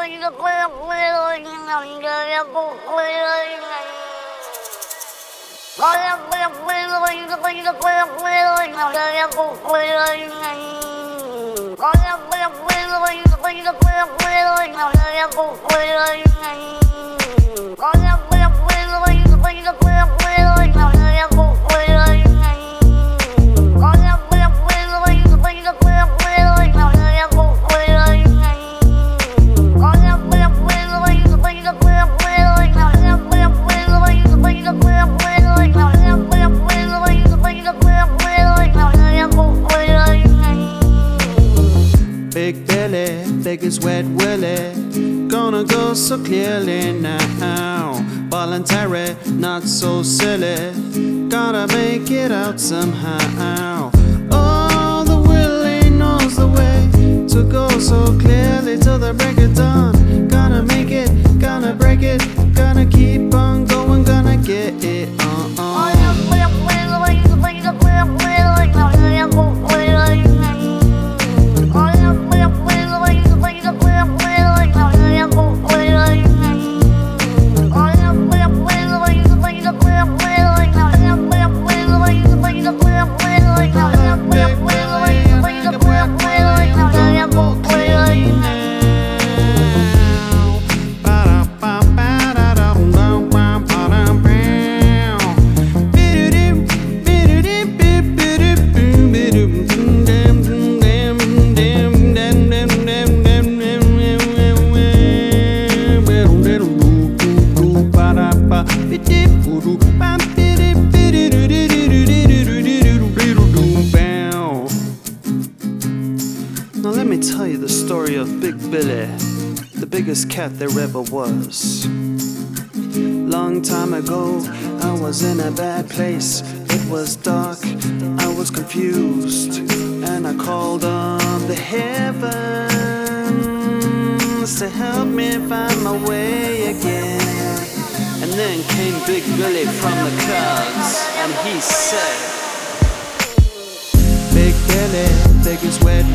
Big belly, biggest wet willy, gonna go so clearly now. Voluntary, not so silly, gotta make it out somehow. Oh, the willy knows the way to go so clearly till the break of dawn. Gonna make it, gonna break it, gonna keep on going, gonna get it on. Now let me tell you the story of Big Billy, the biggest cat there ever was. Long time ago, I was in a bad place. It was dark, I was confused, and I called on the heavens to help me find my way again. And then came Big Billy from the clouds, and he said, Big Billy, biggest wet